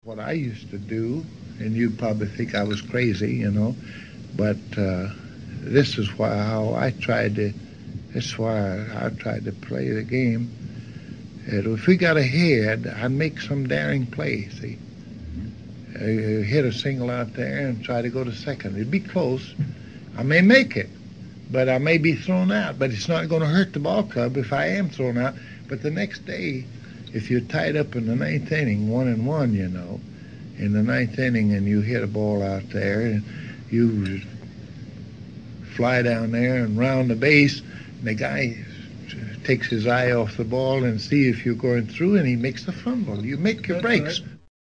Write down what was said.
what I used to do, and you'd probably think I was crazy, but this is how I tried to. This is why I tried to play the game. And if we got ahead, I'd make some daring play. See, hit a single out there and try to go to second. It'd be close. I may make it, but I may be thrown out. But it's not going to hurt the ball club if I am thrown out. But the next day, if you're tied up in the ninth inning, 1-1, in the ninth inning, and you hit a ball out there, and you fly down there and round the base, and the guy takes his eye off the ball and see if you're going through, and he makes the fumble. You make your breaks. Right.